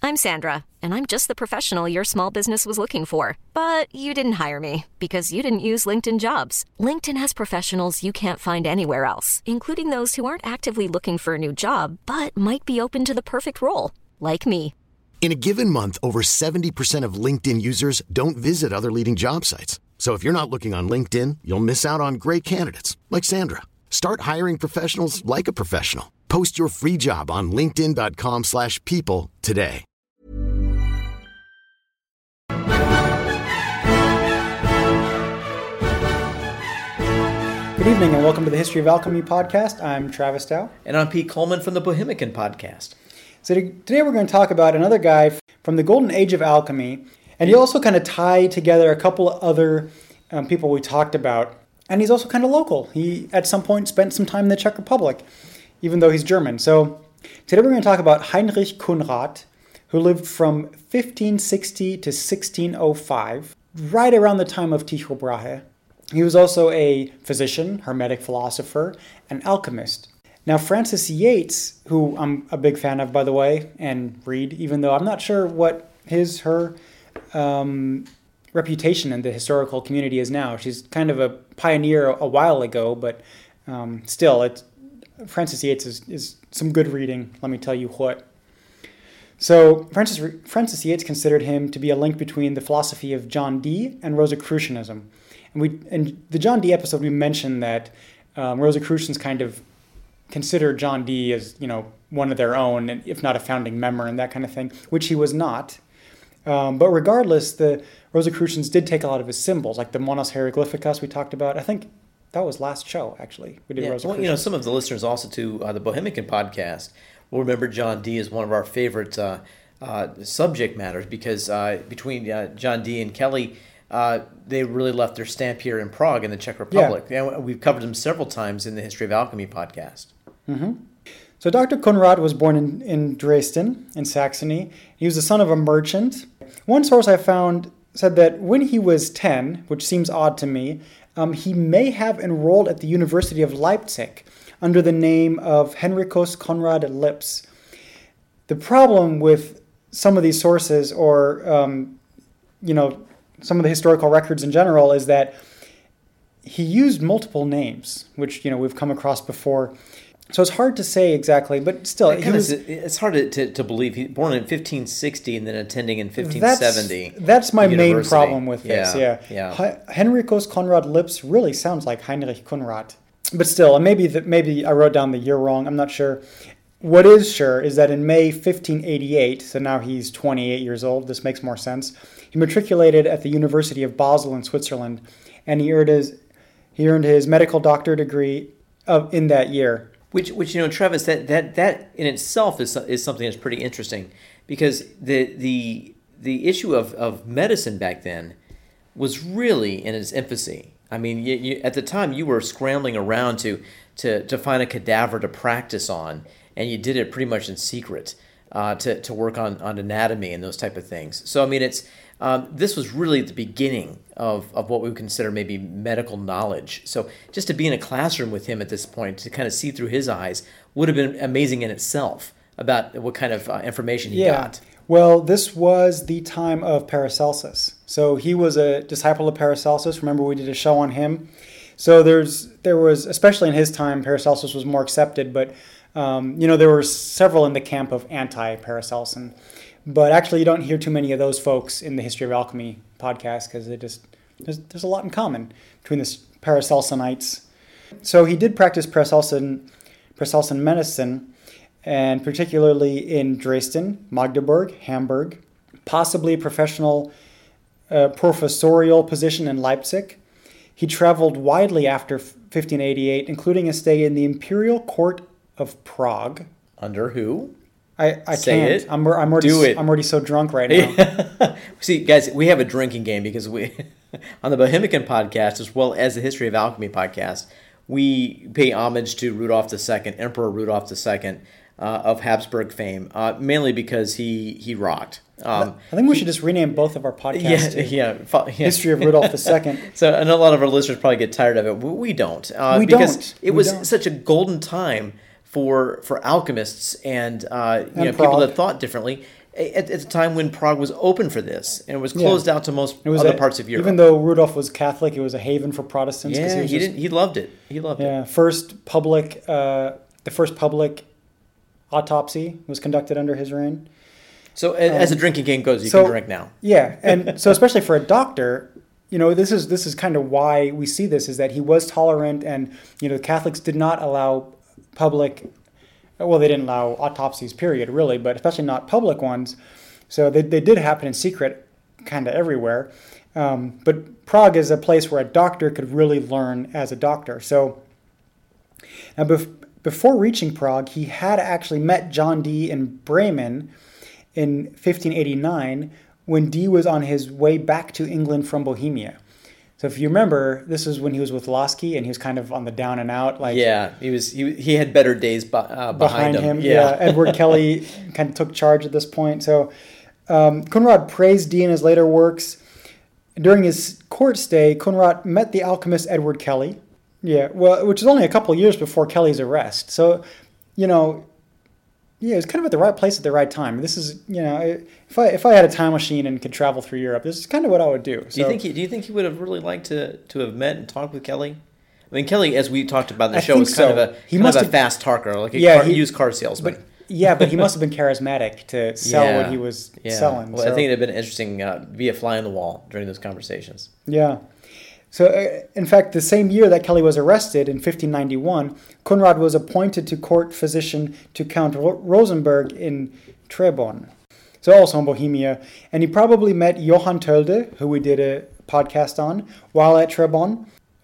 I'm Sandra, and I'm just the professional your small business was looking for. But you didn't hire me because you didn't use LinkedIn Jobs. LinkedIn has professionals you can't find anywhere else, including those who aren't actively looking for a new job, but might be open to the perfect role, like me. In a given month, over 70% of LinkedIn users don't visit other leading job sites. So if you're not looking on LinkedIn, you'll miss out on great candidates like Sandra. Start hiring professionals like a professional. Post your free job on linkedin.com/people today. Good evening and welcome to the History of Alchemy podcast. I'm Travis Dow. And I'm Pete Coleman from the Bohemican podcast. So today we're going to talk about another guy from the golden age of alchemy. And he also kind of tied together a couple of other people we talked about. And he's also kind of local. He, at some point, spent some time in the Czech Republic, even though he's German. So today we're going to talk about Heinrich Kunrad, who lived from 1560 to 1605, right around the time of Tycho Brahe. He was also a physician, hermetic philosopher, and alchemist. Now, Frances Yates, who I'm a big fan of, by the way, and read, even though I'm not sure what her reputation in the historical community is now. She's kind of a pioneer a while ago, but still, Frances Yates is some good reading, let me tell you what. So Frances Yates considered him to be a link between the philosophy of John Dee and Rosicrucianism. And in the John Dee episode, we mentioned that Rosicrucians kind of consider John Dee as, one of their own, if not a founding member and that kind of thing, which he was not. But regardless, the Rosicrucians did take a lot of his symbols, like the Monos Hieroglyphicus we talked about. I think that was last show, actually. We did Rosicrucians. Well, some of the listeners also to the Bohemican podcast will remember John Dee as one of our favorite subject matters because between John Dee and Kelly, they really left their stamp here in Prague in the Czech Republic. Yeah. And we've covered them several times in the History of Alchemy podcast. Mm-hmm. So Dr. Kunrad was born in Dresden, in Saxony. He was the son of a merchant. One source I found said that when he was 10, which seems odd to me, he may have enrolled at the University of Leipzig under the name of Henricus Conrad Lips. The problem with some of these sources or, some of the historical records in general is that he used multiple names, which, we've come across before. So it's hard to say exactly, but still. It's hard to believe. He was born in 1560 and then attending in 1570. That's my main problem with this, yeah. Henricus Conrad Lips really sounds like Heinrich Kunrad. But still, maybe I wrote down the year wrong. I'm not sure. What is sure is that in May 1588, so now he's 28 years old, this makes more sense, he matriculated at the University of Basel in Switzerland, and he earned his medical doctor degree in that year. Which Travis, that in itself is something that's pretty interesting, because the issue of medicine back then was really in its infancy. I mean, you, at the time you were scrambling around to find a cadaver to practice on, and you did it pretty much in secret to work on anatomy and those type of things. So I mean, this was really the beginning of what we would consider maybe medical knowledge. So just to be in a classroom with him at this point, to kind of see through his eyes, would have been amazing in itself about what kind of information he got. Well, this was the time of Paracelsus. So he was a disciple of Paracelsus. Remember, we did a show on him. So there was, especially in his time, Paracelsus was more accepted, but there were several in the camp of anti-Paracelsan. But actually, you don't hear too many of those folks in the History of Alchemy podcast because there's a lot in common between the Paracelsanites. So he did practice Paracelsan medicine, and particularly in Dresden, Magdeburg, Hamburg, possibly a professional professorial position in Leipzig. He traveled widely after 1588, including a stay in the Imperial Court of Prague. Under who? I Say can't. it. I'm already so drunk right now. See, guys, we have a drinking game because we, on the Bohemican podcast, as well as the History of Alchemy podcast, we pay homage to Rudolf II, Emperor Rudolf II of Habsburg fame, mainly because he rocked. I think we should just rename both of our podcasts to History of Rudolf II. So I know a lot of our listeners probably get tired of it. We don't. It was such a golden time for alchemists and people that thought differently. at the time when Prague was open for this, and it was closed out to most other parts of Europe. Even though Rudolf was Catholic, it was a haven for Protestants. Yeah, he loved it. He loved it. Yeah, the first public autopsy was conducted under his reign. So as a drinking game goes, you can drink now. Yeah, and so especially for a doctor, this is kind of why we see this, is that he was tolerant, and the Catholics did not allow public. Well, they didn't allow autopsies, period, really, but especially not public ones. So they did happen in secret kind of everywhere. But Prague is a place where a doctor could really learn as a doctor. So now before reaching Prague, he had actually met John Dee in Bremen in 1589 when Dee was on his way back to England from Bohemia. So if you remember, this is when he was with Lasky, and he was kind of on the down and out. He had better days behind him. Yeah, Edward Kelly kind of took charge at this point. So Conrad praised Dee in his later works. During his court stay, Conrad met the alchemist Edward Kelly. Yeah, well, which is only a couple years before Kelly's arrest. So, it was kind of at the right place at the right time. This is, if I had a time machine and could travel through Europe, this is kind of what I would do. So, do you think he would have really liked to have met and talked with Kelly? I mean, Kelly, as we talked about in the show, was kind of a fast talker, like a used car salesman. But he must have been charismatic to sell what he was selling. Well, I think it would have been interesting be a fly on the wall during those conversations. Yeah. So, in fact, the same year that Kelly was arrested, in 1591, Conrad was appointed to court physician to Count Rosenberg in Trebon, so also in Bohemia. And he probably met Johann Tölde, who we did a podcast on, while at Trebon.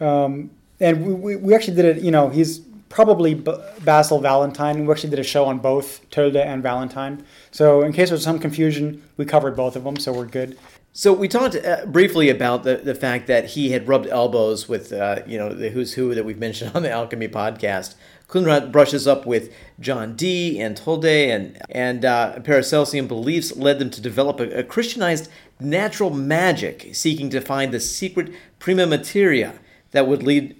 And we actually did it, he's probably Basil Valentine. We actually did a show on both Tölde and Valentine. So in case there's some confusion, we covered both of them, so we're good. So we talked briefly about the fact that he had rubbed elbows with, the who's who that we've mentioned on the Alchemy podcast. Conrad brushes up with John Dee and Tölde, and Paracelsian beliefs led them to develop a Christianized natural magic, seeking to find the secret prima materia that would lead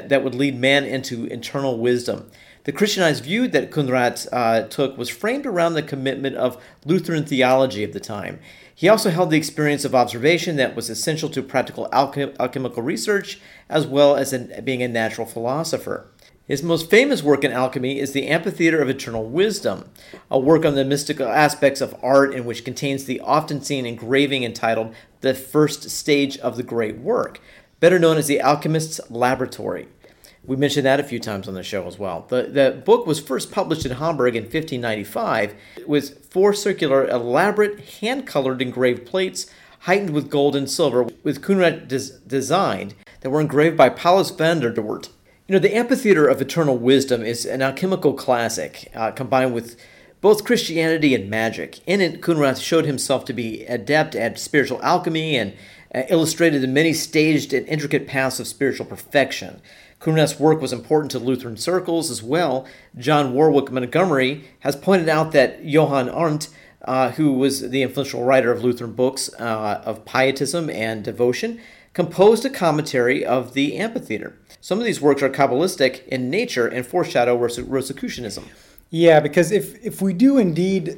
man into eternal wisdom. The Christianized view that Conrad took was framed around the commitment of Lutheran theology of the time. He also held the experience of observation that was essential to practical alchemical research, as well as being a natural philosopher. His most famous work in alchemy is The Amphitheater of Eternal Wisdom, a work on the mystical aspects of art in which contains the often seen engraving entitled The First Stage of the Great Work, better known as The Alchemist's Laboratory. We mentioned that a few times on the show as well. The book was first published in Hamburg in 1595 with 4 circular, elaborate, hand-colored engraved plates heightened with gold and silver, with Conrad designed, that were engraved by Paulus van der Doort. The Amphitheater of Eternal Wisdom is an alchemical classic, combined with both Christianity and magic. In it, Conrad showed himself to be adept at spiritual alchemy and illustrated the many staged and intricate paths of spiritual perfection. Conrad's work was important to Lutheran circles as well. John Warwick Montgomery has pointed out that Johann Arndt, who was the influential writer of Lutheran books of pietism and devotion, composed a commentary of the Amphitheater. Some of these works are Kabbalistic in nature and foreshadow Rosicrucianism. Yeah, because if we do indeed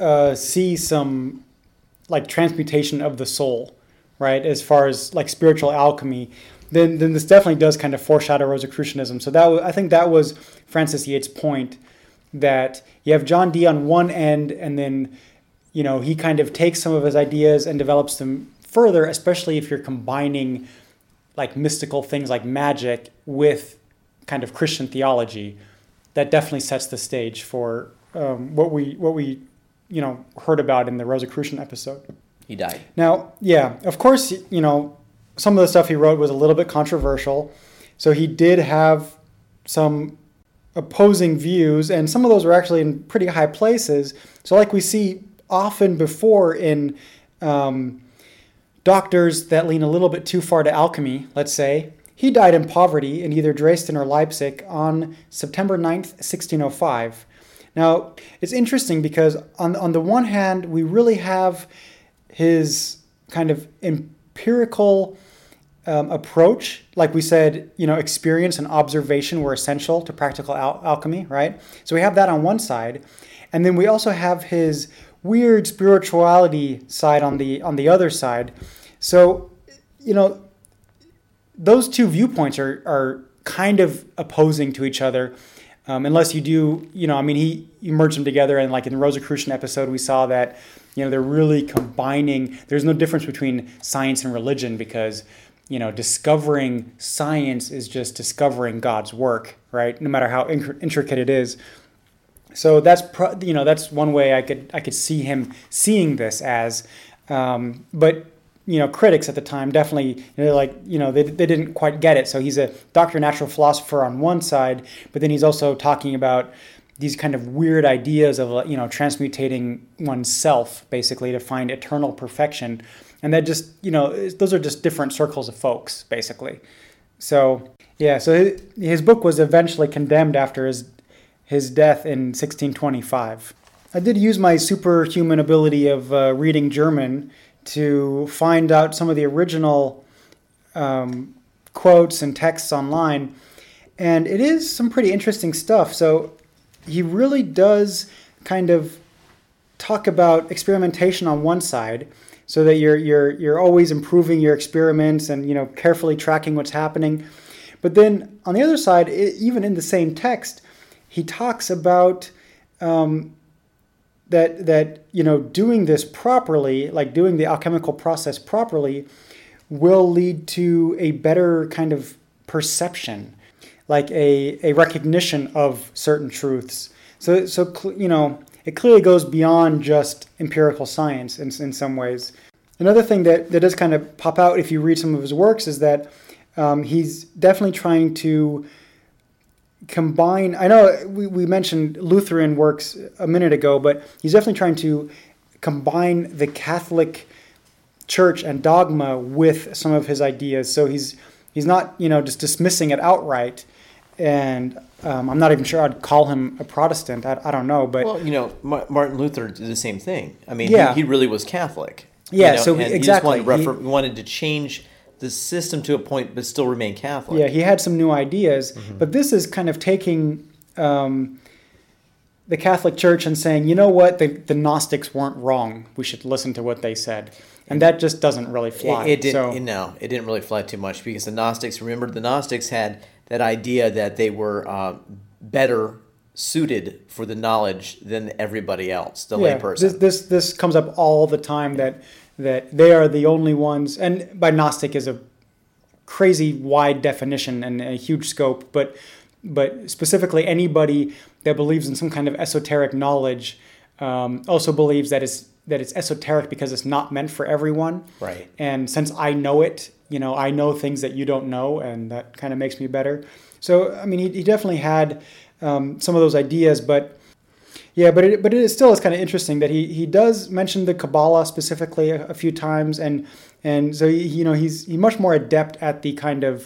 see some transmutation of the soul, right, as far as spiritual alchemy, then this definitely does kind of foreshadow Rosicrucianism. So I think that was Francis Yates' point, that you have John Dee on one end, and then he kind of takes some of his ideas and develops them further, especially if you're combining mystical things like magic with kind of Christian theology. That definitely sets the stage for what we heard about in the Rosicrucian episode. He died. Now, yeah, of course, some of the stuff he wrote was a little bit controversial. So he did have some opposing views, and some of those were actually in pretty high places. So like we see often before in doctors that lean a little bit too far to alchemy, let's say, he died in poverty in either Dresden or Leipzig on September 9th, 1605. Now, it's interesting because on the one hand, we really have his kind of empirical approach. Like we said, experience and observation were essential to practical alchemy, right? So we have that on one side. And then we also have his weird spirituality side on the other side. So, those two viewpoints are kind of opposing to each other, unless you do, he merged them together, and like in the Rosicrucian episode, we saw that, they're really combining. There's no difference between science and religion because, discovering science is just discovering God's work, right? No matter how intricate it is. So that's one way I could see him seeing this as, but critics at the time definitely they didn't quite get it. So he's a doctor of natural philosopher on one side, but then he's also talking about these kind of weird ideas of transmutating oneself basically to find eternal perfection, and that just those are just different circles of folks basically. So yeah, so his book was eventually condemned after his death in 1625. I did use my superhuman ability of reading German to find out some of the original quotes and texts online, and it is some pretty interesting stuff. So he really does kind of talk about experimentation on one side, so that you're always improving your experiments and carefully tracking what's happening. But then on the other side, even in the same text, he talks about that doing this properly, like doing the alchemical process properly, will lead to a better kind of perception, like a recognition of certain truths. So it clearly goes beyond just empirical science in some ways. Another thing that does kind of pop out if you read some of his works is that he's definitely trying to combine. I know we mentioned Lutheran works a minute ago, but he's definitely trying to combine the Catholic Church and dogma with some of his ideas. So he's not just dismissing it outright. And I'm not even sure I'd call him a Protestant. I don't know, but Martin Luther did the same thing. I mean, yeah. he really was Catholic. Yeah, so and exactly. He just wanted to change the system to a point, but still remain Catholic. Yeah, he had some new ideas, but this is kind of taking the Catholic Church and saying, you know what, the Gnostics weren't wrong. We should listen to what they said, and that just doesn't really fly. It didn't really fly too much because the Gnostics had that idea that they were better suited for the knowledge than everybody else, the layperson. This comes up all the time that they are the only ones, and by Gnostic is a crazy wide definition and a huge scope, but specifically anybody that believes in some kind of esoteric knowledge also believes that it's esoteric because it's not meant for everyone. Right. And since I know it, I know things that you don't know, and that kind of makes me better. So I mean, he definitely had some of those ideas, but. Yeah, but it still is kind of interesting that he does mention the Kabbalah specifically a few times, and so he's much more adept at the kind of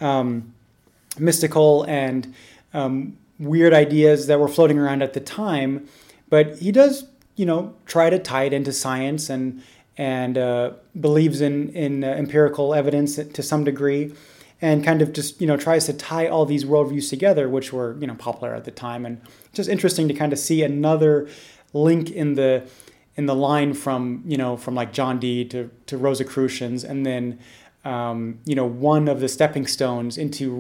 mystical and weird ideas that were floating around at the time, but he does try to tie it into science and believes in empirical evidence to some degree, and kind of just tries to tie all these worldviews together, which were popular at the time, and just interesting to kind of see another link in the line from like John Dee to Rosicrucians, and then one of the stepping stones into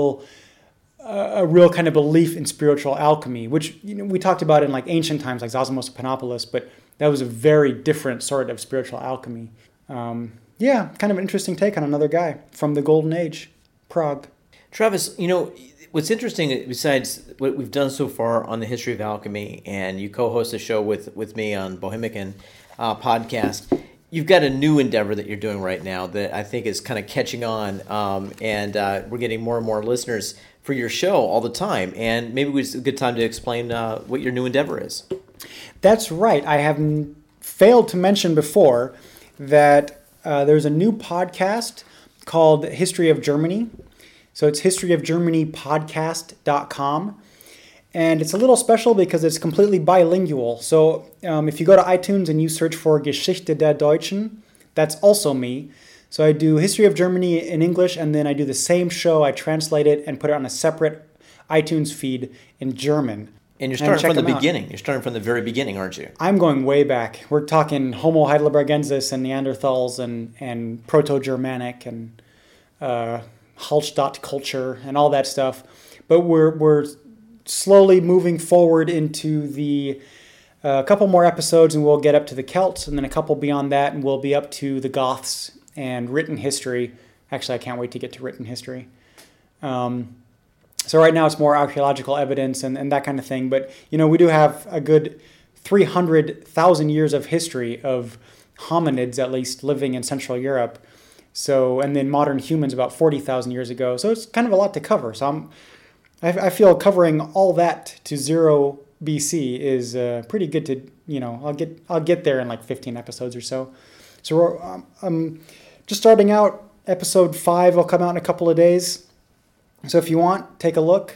a real kind of belief in spiritual alchemy, which we talked about in like ancient times, like Zosimus of Panopolis, but that was a very different sort of spiritual alchemy. Yeah, kind of an interesting take on another guy from the Golden Age, Prague. Travis, what's interesting, besides what we've done so far on the history of alchemy, and you co-host a show with me on Bohemican podcast, you've got a new endeavor that you're doing right now that I think is kind of catching on, and we're getting more and more listeners for your show all the time. And maybe it's a good time to explain what your new endeavor is. That's right. I have failed to mention before that there's a new podcast called History of Germany. So it's historyofgermanypodcast.com. And it's a little special because it's completely bilingual. So if you go to iTunes and you search for Geschichte der Deutschen, that's also me. So I do History of Germany in English, and then I do the same show. I translate it and put it on a separate iTunes feed in German. And you're starting check from the them out. beginning. You're starting from the very beginning, aren't you? I'm going way back. We're talking Homo heidelbergensis and Neanderthals and Proto-Germanic and Hallstatt culture and all that stuff. But we're slowly moving forward into the a couple more episodes, and we'll get up to the Celts, and then a couple beyond that, and we'll be up to the Goths and written history. Actually, I can't wait to get to written history. So right now it's more archaeological evidence and that kind of thing. But, we do have a good 300,000 years of history of hominids, at least, living in Central Europe. So, and then modern humans about 40,000 years ago. So it's kind of a lot to cover. So I feel covering all that to 0 BC is pretty good to, I'll get there in like 15 episodes or so. So I'm just starting out. Episode 5 will come out in a couple of days. So if you want, take a look.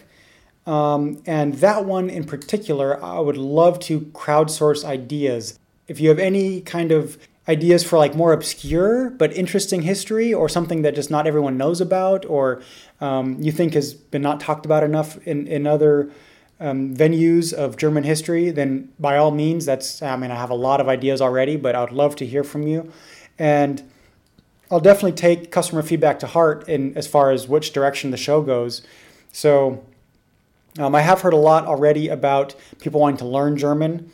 And that one in particular, I would love to crowdsource ideas. If you have any kind of ideas for like more obscure but interesting history, or something that just not everyone knows about, or you think has been not talked about enough in other venues of German history, then by all means, I have a lot of ideas already, but I would love to hear from you. And I'll definitely take customer feedback to heart in as far as which direction the show goes. So I have heard a lot already about people wanting to learn German.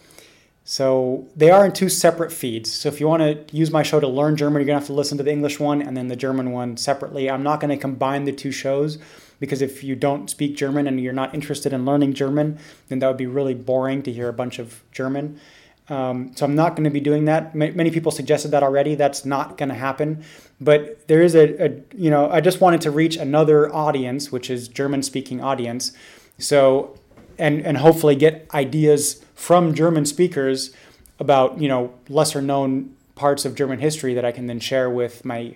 So they are in 2 separate feeds. So if you want to use my show to learn German, you're going to have to listen to the English one and then the German one separately. I'm not going to combine the 2 shows, because if you don't speak German and you're not interested in learning German, then that would be really boring to hear a bunch of German. So I'm not going to be doing that. Many people suggested that already. That's not going to happen. But there is I just wanted to reach another audience, which is German-speaking audience. So, and hopefully get ideas from German speakers about, lesser-known parts of German history that I can then share with my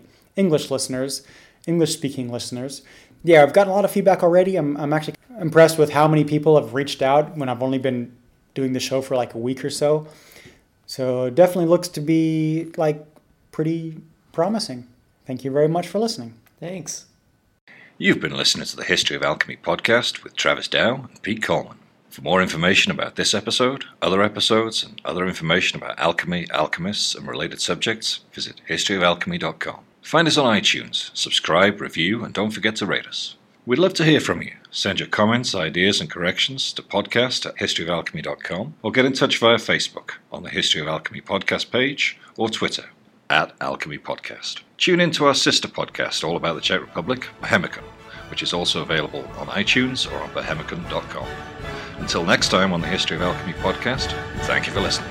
English-speaking listeners. Yeah, I've gotten a lot of feedback already. I'm actually impressed with how many people have reached out when I've only been doing the show for like a week or so. So it definitely looks to be like pretty promising. Thank you very much for listening. Thanks. You've been listening to the History of Alchemy podcast with Travis Dow and Pete Coleman. For more information about this episode, other episodes, and other information about alchemy, alchemists, and related subjects, visit historyofalchemy.com. Find us on iTunes, subscribe, review, and don't forget to rate us. We'd love to hear from you. Send your comments, ideas, and corrections to podcast@historyofalchemy.com, or get in touch via Facebook on the History of Alchemy podcast page, or Twitter @Alchemy Podcast. Tune in to our sister podcast all about the Czech Republic, Bohemicon, which is also available on iTunes or on bohemicon.com. Until next time on the History of Alchemy podcast, thank you for listening.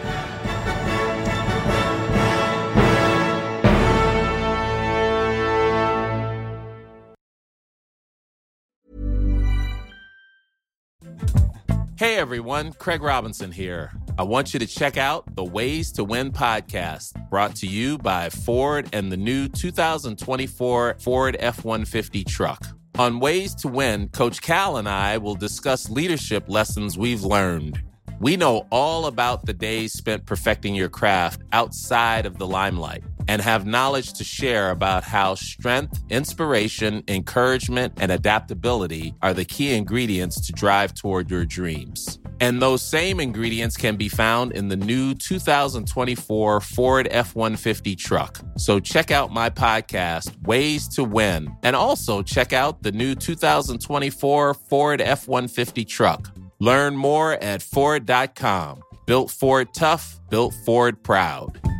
Hey everyone, Craig Robinson here. I want you to check out the Ways to Win podcast, brought to you by Ford and the new 2024 Ford F-150 truck. On Ways to Win, Coach Cal and I will discuss leadership lessons we've learned. We know all about the days spent perfecting your craft outside of the limelight, and have knowledge to share about how strength, inspiration, encouragement, and adaptability are the key ingredients to drive toward your dreams. And those same ingredients can be found in the new 2024 Ford F-150 truck. So check out my podcast, Ways to Win, and also check out the new 2024 Ford F-150 truck. Learn more at Ford.com. Built Ford tough, built Ford proud.